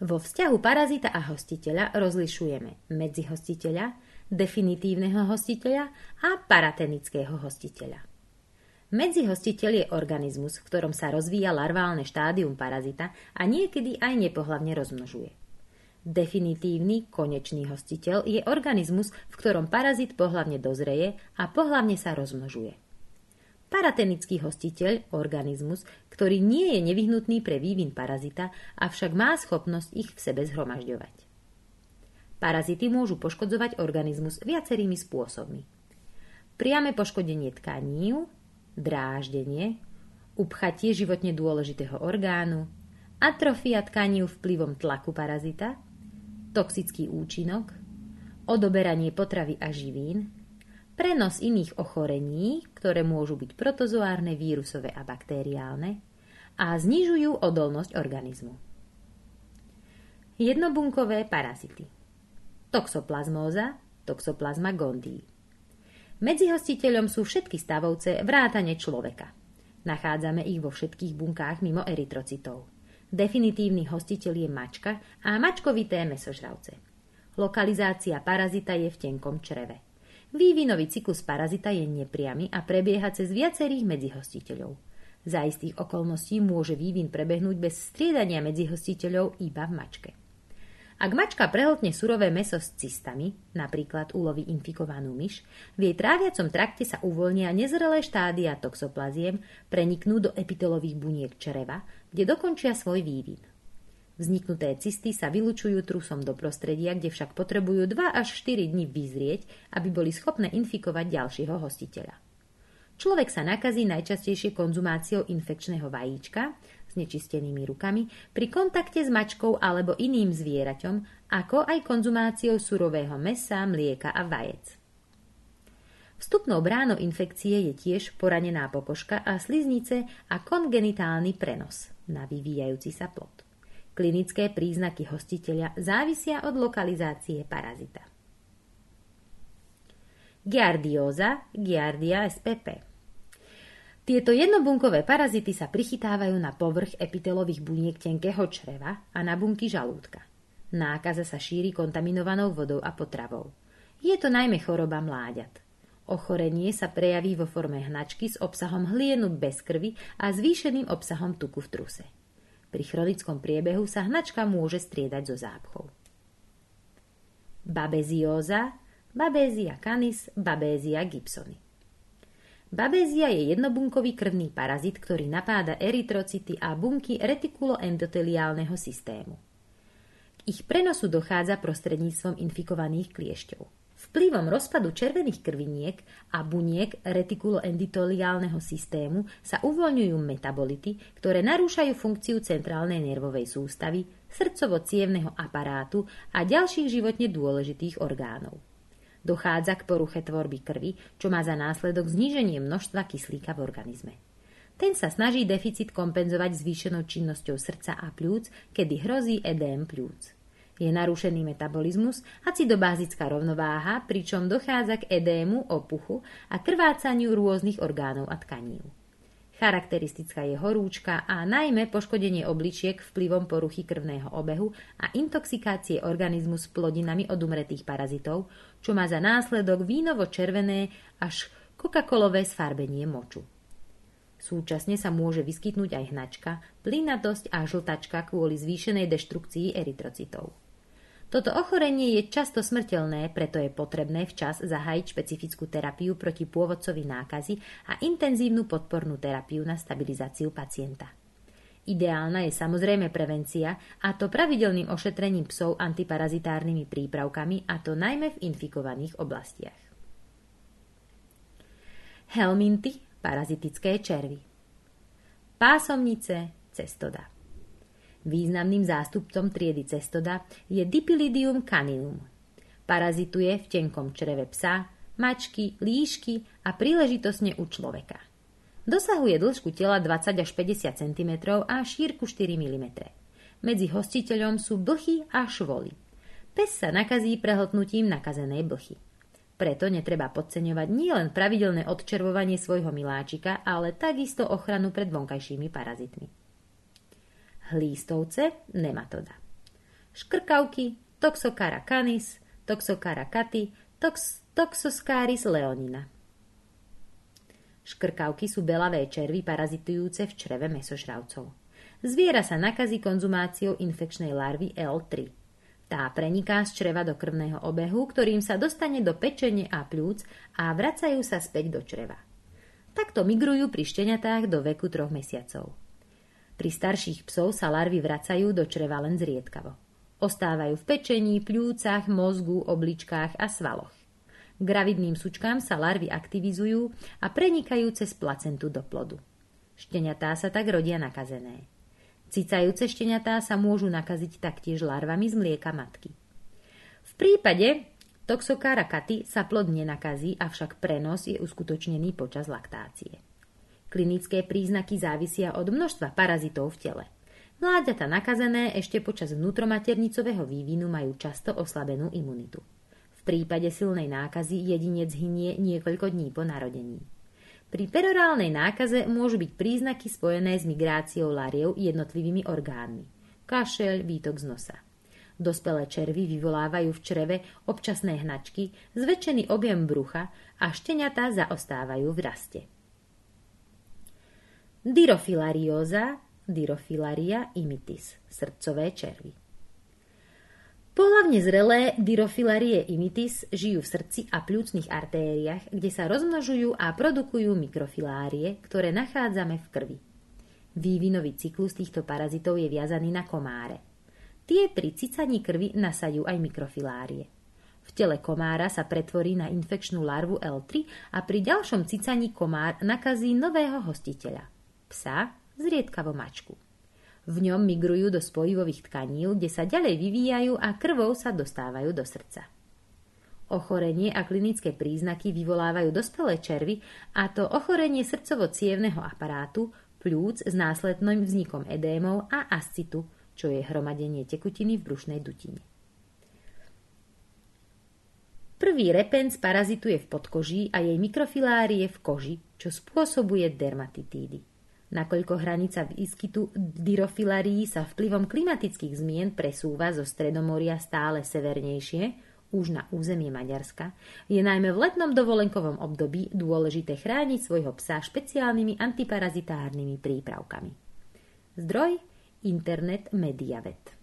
Vo vzťahu parazita a hostiteľa rozlišujeme medzihostiteľa, definitívneho hostiteľa a paratenického hostiteľa. Medzihostiteľ je organizmus, v ktorom sa rozvíja larválne štádium parazita a niekedy aj nepohlavne rozmnožuje. Definitívny, konečný hostiteľ je organizmus, v ktorom parazit pohlavne dozreje a pohlavne sa rozmnožuje. Paratenický hostiteľ, organizmus, ktorý nie je nevyhnutný pre vývin parazita, avšak má schopnosť ich v sebe zhromažďovať. Parazity môžu poškodzovať organizmus viacerými spôsobmi. Priame poškodenie tkaní, dráždenie, upchatie životne dôležitého orgánu, atrofia tkaní vplyvom tlaku parazita, toxický účinok, odoberanie potravy a živín, prenos iných ochorení, ktoré môžu byť protozoárne, vírusové a bakteriálne, a znižujú odolnosť organizmu. Jednobunkové parazity. Toxoplazmóza, Toxoplasma gondii. Medzihostiteľom sú všetky stavovce vrátane človeka. Nachádzame ich vo všetkých bunkách mimo erytrocitov. Definitívny hostiteľ je mačka a mačkovité mäsožravce. Lokalizácia parazita je v tenkom čreve. Vývinový cyklus parazita je nepriamy a prebieha cez viacerých medzihostiteľov. Za istých okolností môže vývin prebehnúť bez striedania medzihostiteľov iba v mačke. Ak mačka prehltne surové mäso s cystami, napríklad uloví infikovanú myš, v jej tráviacom trakte sa uvoľnia nezrelé štádia toxoplaziem, preniknú do epitelových buniek čreva, kde dokončia svoj vývin. Vzniknuté cysty sa vylučujú trusom do prostredia, kde však potrebujú 2 až 4 dni vyzrieť, aby boli schopné infikovať ďalšieho hostiteľa. Človek sa nakazí najčastejšie konzumáciou infekčného vajíčka, nečistenými rukami, pri kontakte s mačkou alebo iným zvieraťom, ako aj konzumáciou surového mäsa, mlieka a vajec. Vstupnou bránou infekcie je tiež poranená pokožka a sliznice a kongenitálny prenos na vyvíjajúci sa plod. Klinické príznaky hostiteľa závisia od lokalizácie parazita. Giardióza, Giardia spp. Tieto jednobunkové parazity sa prichytávajú na povrch epitelových buniek tenkého čreva a na bunky žalúdka. Nákaza sa šíri kontaminovanou vodou a potravou. Je to najmä choroba mláďat. Ochorenie sa prejaví vo forme hnačky s obsahom hlienu bez krvi a zvýšeným obsahom tuku v truse. Pri chronickom priebehu sa hnačka môže striedať so zápchou. Babezióza, Babesia canis, Babesia gibsoni. Babézia je jednobunkový krvný parazit, ktorý napáda erytrocity a bunky retikuloendoteliálneho systému. K ich prenosu dochádza prostredníctvom infikovaných kliešťov. Vplyvom rozpadu červených krviniek a buniek retikuloendoteliálneho systému sa uvoľňujú metabolity, ktoré narúšajú funkciu centrálnej nervovej sústavy, srdcovo-cievneho aparátu a ďalších životne dôležitých orgánov. Dochádza k poruche tvorby krvi, čo má za následok zníženie množstva kyslíka v organizme. Ten sa snaží deficit kompenzovať zvýšenou činnosťou srdca a pľúc, kedy hrozí edém pľúc. Je narušený metabolizmus, acidobázická rovnováha, pričom dochádza k edému, opuchu a krvácaniu rôznych orgánov a tkaní. Charakteristická je horúčka a najmä poškodenie obličiek vplyvom poruchy krvného obehu a intoxikácie organizmu s plodinami od umretých parazitov, čo má za následok vínovo-červené až coca-colové sfarbenie moču. Súčasne sa môže vyskytnúť aj hnačka, plynatosť a žltačka kvôli zvýšenej deštrukcii erytrocitov. Toto ochorenie je často smrteľné, preto je potrebné včas zahájiť špecifickú terapiu proti pôvodcovi nákazy a intenzívnu podpornú terapiu na stabilizáciu pacienta. Ideálna je samozrejme prevencia, a to pravidelným ošetrením psov antiparazitárnymi prípravkami, a to najmä v infikovaných oblastiach. Helminty, parazitické červy. Pásomnice, cestoda. Významným zástupcom triedy cestoda je Dipylidium caninum. Parazituje v tenkom čreve psa, mačky, líšky a príležitosne u človeka. Dosahuje dĺžku tela 20 až 50 cm a šírku 4 mm. Medzi hostiteľom sú blchy a švoly. Pes sa nakazí prehltnutím nakazenej blchy. Preto netreba podceňovať nielen pravidelné odčervovanie svojho miláčika, ale takisto ochranu pred vonkajšími parazitmi. Hlístovce, nematoda. škrkavky Toxocara canis, Toxocara cati, Toxoscaris leonina. Škrkavky sú belavé červy parazitujúce v čreve mäsožravcov. Zviera sa nakazí konzumáciou infekčnej larvy L3. Tá preniká z čreva do krvného obehu, ktorým sa dostane do pečene a pľúc a vracajú sa späť do čreva. Takto migrujú pri šteniatách do veku 3 mesiacov. Pri starších psov sa larvy vracajú do čreva len zriedkavo. Ostávajú v pečení, pľúcach, mozgu, obličkách a svaloch. Gravidným sučkám sa larvy aktivizujú a prenikajú cez placentu do plodu. Šteniatá sa tak rodia nakazené. Cicajúce šteniatá sa môžu nakaziť taktiež larvami z mlieka matky. V prípade Toxocara cati sa plod nenakazí, avšak prenos je uskutočnený počas laktácie. Klinické príznaky závisia od množstva parazitov v tele. Mláďatá nakazené ešte počas vnútromaternicového vývinu majú často oslabenú imunitu. V prípade silnej nákazy jedinec hynie niekoľko dní po narodení. Pri perorálnej nákaze môžu byť príznaky spojené s migráciou lariev jednotlivými orgánmi. Kašeľ, výtok z nosa. Dospelé červy vyvolávajú v čreve občasné hnačky, zväčšený objem brucha a šteniatá zaostávajú v raste. Dirofilarióza, Dirofilaria imitis, srdcové červy. Pohlavne zrelé Dirofilarie imitis žijú v srdci a pľúcnych artériách, kde sa rozmnožujú a produkujú mikrofilárie, ktoré nachádzame v krvi. Vývinový cyklus týchto parazitov je viazaný na komáre. Tie pri cicaní krvi nasajú aj mikrofilárie. V tele komára sa pretvorí na infekčnú larvu L3 a pri ďalšom cicaní komár nakazí nového hostiteľa. Psa, zriedkavo mačku. V ňom migrujú do spojivových tkanív, kde sa ďalej vyvíjajú a krvou sa dostávajú do srdca. Ochorenie a klinické príznaky vyvolávajú dospelé červy, a to ochorenie srdcovo-cievneho aparátu, pľúc s následným vznikom edémov a ascitu, čo je hromadenie tekutiny v brušnej dutine. Prvý repenc parazituje v podkoží a jej mikrofilárie v koži, čo spôsobuje dermatitídy. Nakoľko hranica výskytu dirofilarií sa vplyvom klimatických zmien presúva zo Stredomoria stále severnejšie, už na územie Maďarska, je najmä v letnom dovolenkovom období dôležité chrániť svojho psa špeciálnymi antiparazitárnymi prípravkami. Zdroj Internet Mediavet.